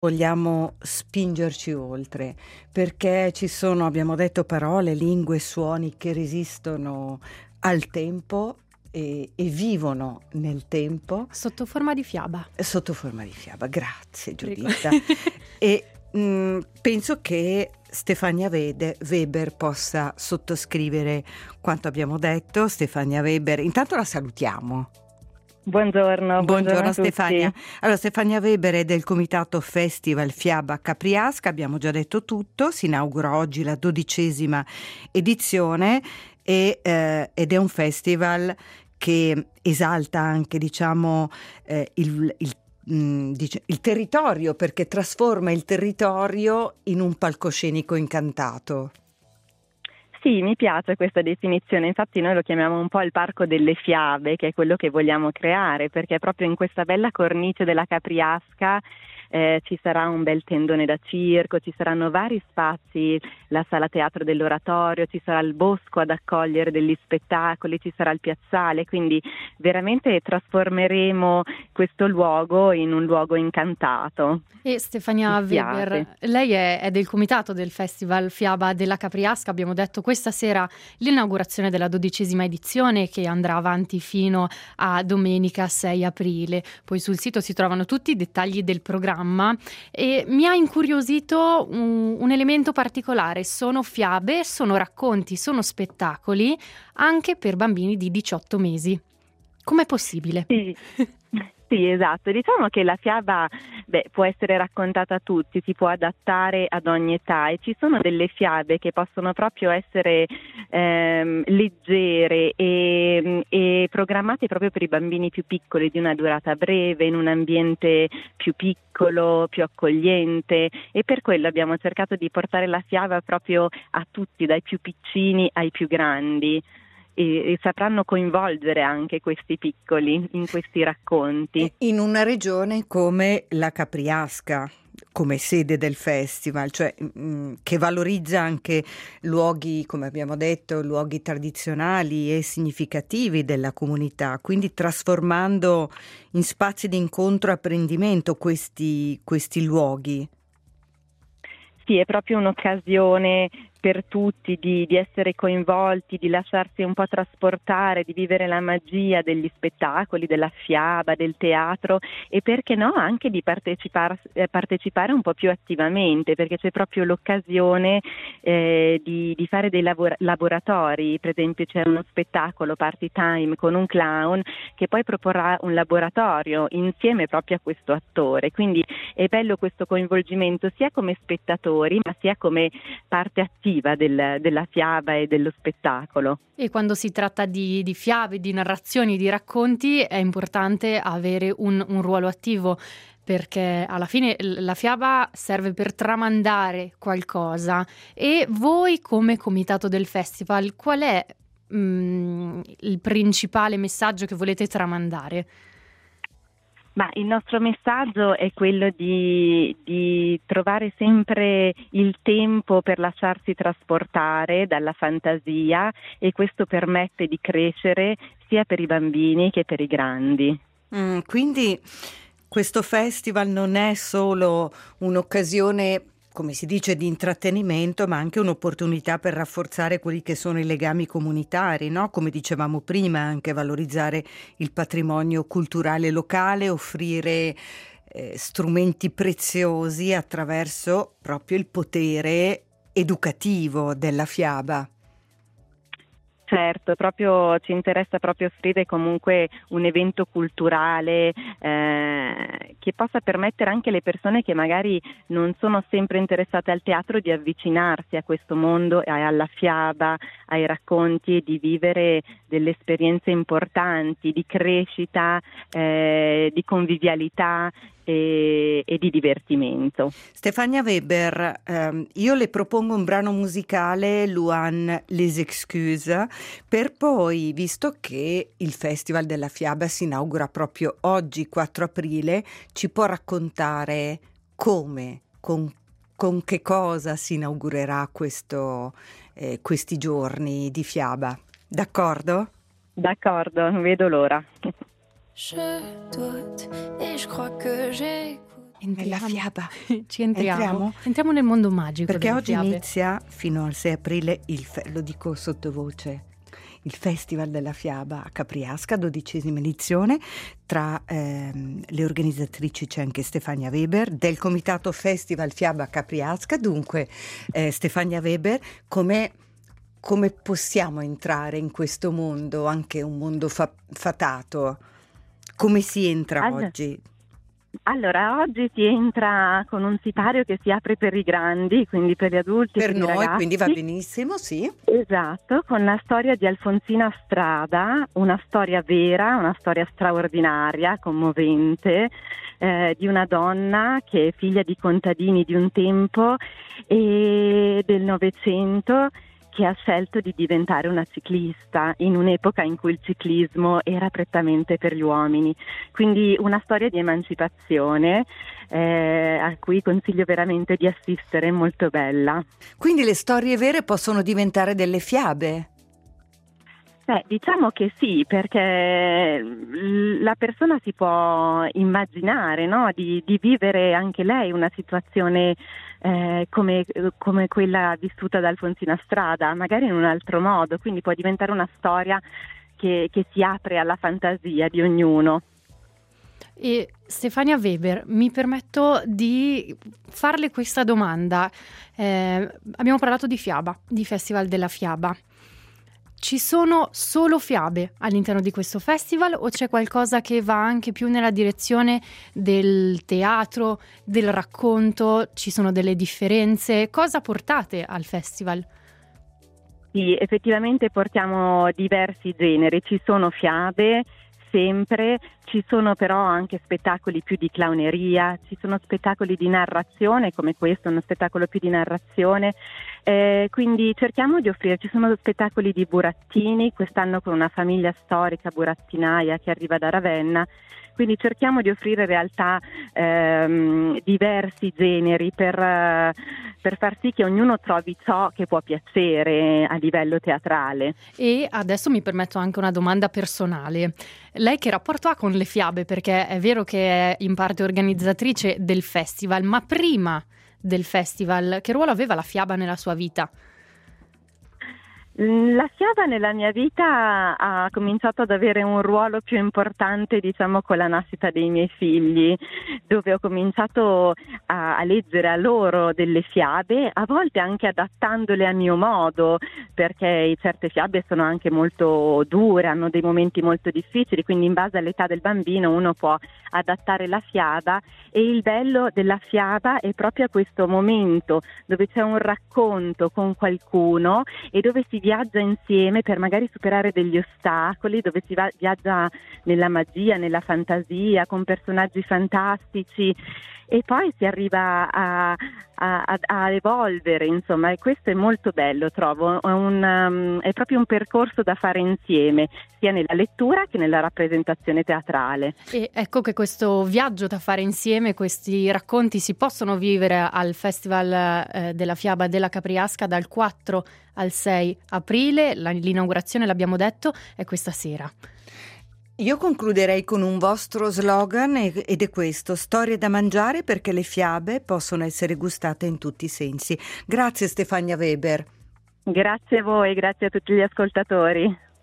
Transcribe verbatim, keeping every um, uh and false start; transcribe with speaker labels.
Speaker 1: Vogliamo spingerci oltre, perché ci sono, abbiamo detto, parole, lingue, suoni che resistono al tempo e, e vivono nel tempo.
Speaker 2: Sotto forma di fiaba.
Speaker 1: Sotto forma di fiaba, grazie
Speaker 2: Prego.
Speaker 1: Giuditta. E mh, penso che Stefania Vede, Weber possa sottoscrivere quanto abbiamo detto. Stefania Weber, intanto la salutiamo.
Speaker 3: Buongiorno, buongiorno,
Speaker 1: Buongiorno
Speaker 3: a tutti.
Speaker 1: Stefania. Allora, Stefania Weber è del comitato Festival Fiaba Capriasca, abbiamo già detto tutto, si inaugura oggi la dodicesima edizione e, eh, ed è un festival che esalta anche, diciamo, eh, il, il, mh, dice, il territorio, perché trasforma il territorio in un palcoscenico incantato.
Speaker 3: Sì, mi piace questa definizione, infatti noi lo chiamiamo un po' il parco delle fiabe, che è quello che vogliamo creare, perché proprio in questa bella cornice della Capriasca eh, ci sarà un bel tendone da circo, ci saranno vari spazi, la sala teatro dell'oratorio, ci sarà il bosco ad accogliere degli spettacoli, ci sarà il piazzale, quindi veramente trasformeremo questo luogo in un luogo incantato.
Speaker 2: E Stefania Weber, lei è, è del comitato del Festival Fiaba della Capriasca, abbiamo detto questa sera l'inaugurazione della dodicesima edizione che andrà avanti fino a domenica sei aprile, poi sul sito si trovano tutti i dettagli del programma e mi ha incuriosito un, un elemento particolare, sono fiabe, sono racconti, sono spettacoli anche per bambini di diciotto mesi. Com'è possibile?
Speaker 3: Sì. Sì, esatto. Diciamo che la fiaba beh, può essere raccontata a tutti, si può adattare ad ogni età e ci sono delle fiabe che possono proprio essere ehm, leggere e, e programmate proprio per i bambini più piccoli, di una durata breve, in un ambiente più piccolo, più accogliente, e per quello abbiamo cercato di portare la fiaba proprio a tutti, dai più piccini ai più grandi. E, e sapranno coinvolgere anche questi piccoli in questi racconti.
Speaker 1: In una regione come la Capriasca, come sede del festival, cioè mh, che valorizza anche luoghi, come abbiamo detto, luoghi tradizionali e significativi della comunità, quindi trasformando in spazi di incontro e apprendimento questi, questi luoghi.
Speaker 3: Sì, è proprio un'occasione per tutti di, di essere coinvolti, di lasciarsi un po' trasportare, di vivere la magia degli spettacoli, della fiaba, del teatro e perché no anche di partecipare, eh, partecipare un po' più attivamente, perché c'è proprio l'occasione eh, di, di fare dei lavora- laboratori. Per esempio c'è uno spettacolo Party Time con un clown che poi proporrà un laboratorio insieme proprio a questo attore, quindi è bello questo coinvolgimento sia come spettatori ma sia come parte attiva Del, della fiaba e dello spettacolo.
Speaker 2: E quando si tratta di, di fiabe, di narrazioni, di racconti è importante avere un, un ruolo attivo, perché alla fine la fiaba serve per tramandare qualcosa. E voi come comitato del festival qual è mh, il principale messaggio che volete tramandare?
Speaker 3: Ma il nostro messaggio è quello di, di trovare sempre il tempo per lasciarsi trasportare dalla fantasia, e questo permette di crescere sia per i bambini che per i grandi.
Speaker 1: Mm, quindi questo festival non è solo un'occasione, come si dice, di intrattenimento, ma anche un'opportunità per rafforzare quelli che sono i legami comunitari, no? Come dicevamo prima, anche valorizzare il patrimonio culturale locale, offrire eh, strumenti preziosi attraverso proprio il potere educativo della fiaba.
Speaker 3: Certo, proprio ci interessa proprio offrire comunque un evento culturale eh, che possa permettere anche alle persone che magari non sono sempre interessate al teatro di avvicinarsi a questo mondo, alla fiaba, ai racconti, e di vivere delle esperienze importanti di crescita, eh, di convivialità e, e di divertimento.
Speaker 1: Stefania Weber, ehm, io le propongo un brano musicale, Luan Les Excuses, per poi, visto che il Festival della Fiaba si inaugura proprio oggi, quattro aprile, ci può raccontare come, con, con che cosa si inaugurerà questo, eh, questi giorni di Fiaba. D'accordo?
Speaker 3: D'accordo, non vedo l'ora.
Speaker 4: Je doute et je crois que j'écoute
Speaker 1: Nella fiaba.
Speaker 2: Ci entriamo.
Speaker 1: entriamo.
Speaker 2: Entriamo nel mondo magico.
Speaker 1: Perché oggi
Speaker 2: fiabe.
Speaker 1: inizia fino al sei aprile il fe- lo dico sottovoce. Il Festival della Fiaba a Capriasca, dodicesima edizione. Tra ehm, le organizzatrici c'è anche Stefania Weber del comitato Festival Fiaba a Capriasca. Dunque, eh, Stefania Weber, come, come possiamo entrare in questo mondo, anche un mondo fa- fatato? Come si entra
Speaker 3: allora,
Speaker 1: oggi?
Speaker 3: Allora, oggi si entra con un sipario che si apre per i grandi, quindi per gli adulti
Speaker 1: Per
Speaker 3: e per
Speaker 1: noi,
Speaker 3: i ragazzi.
Speaker 1: quindi va benissimo, sì.
Speaker 3: Esatto, con la storia di Alfonsina Strada, una storia vera, una storia straordinaria, commovente, eh, di una donna che è figlia di contadini di un tempo e del Novecento, che ha scelto di diventare una ciclista in un'epoca in cui il ciclismo era prettamente per gli uomini. Quindi una storia di emancipazione eh, a cui consiglio veramente di assistere, molto bella.
Speaker 1: Quindi le storie vere possono diventare delle fiabe?
Speaker 3: Beh, diciamo che sì, perché la persona si può immaginare, no? di, di vivere anche lei una situazione eh, come, come quella vissuta da Alfonsina Strada, magari in un altro modo, quindi può diventare una storia che, che si apre alla fantasia di ognuno.
Speaker 2: E Stefania Weber, mi permetto di farle questa domanda. Eh, abbiamo parlato di fiaba, di Festival della Fiaba. Ci sono solo fiabe all'interno di questo festival o c'è qualcosa che va anche più nella direzione del teatro, del racconto? Ci sono delle differenze? Cosa portate al festival?
Speaker 3: Sì, effettivamente portiamo diversi generi, ci sono fiabe sempre, ci sono però anche spettacoli più di clowneria, ci sono spettacoli di narrazione come questo, uno spettacolo più di narrazione, eh, quindi cerchiamo di offrire, ci sono spettacoli di burattini, quest'anno con una famiglia storica burattinaia che arriva da Ravenna, quindi cerchiamo di offrire in realtà ehm, diversi generi per, eh, per far sì che ognuno trovi ciò che può piacere a livello teatrale.
Speaker 2: E adesso mi permetto anche una domanda personale. Lei che rapporto ha con le fiabe? Perché è vero che è in parte organizzatrice del festival, ma prima del festival che ruolo aveva la fiaba nella sua vita?
Speaker 3: La fiaba nella mia vita ha cominciato ad avere un ruolo più importante, diciamo, con la nascita dei miei figli, dove ho cominciato a, a leggere a loro delle fiabe, a volte anche adattandole a mio modo, perché certe fiabe sono anche molto dure, hanno dei momenti molto difficili, quindi in base all'età del bambino uno può adattare la fiaba, e il bello della fiaba è proprio questo momento dove c'è un racconto con qualcuno e dove si viaggia insieme per magari superare degli ostacoli, dove si va, viaggia nella magia, nella fantasia, con personaggi fantastici, e poi si arriva a, a, a, a evolvere, insomma, e questo è molto bello, trovo, è, un, um, è proprio un percorso da fare insieme, sia nella lettura che nella rappresentazione teatrale.
Speaker 2: E ecco che questo viaggio da fare insieme, questi racconti si possono vivere al Festival eh, della Fiaba della Capriasca dal quattro al sei aprile, La, l'inaugurazione, l'abbiamo detto, è questa sera.
Speaker 1: Io concluderei con un vostro slogan ed è questo: storie da mangiare perché le fiabe possono essere gustate in tutti i sensi. Grazie Stefania Weber.
Speaker 3: Grazie a voi, grazie a tutti gli ascoltatori.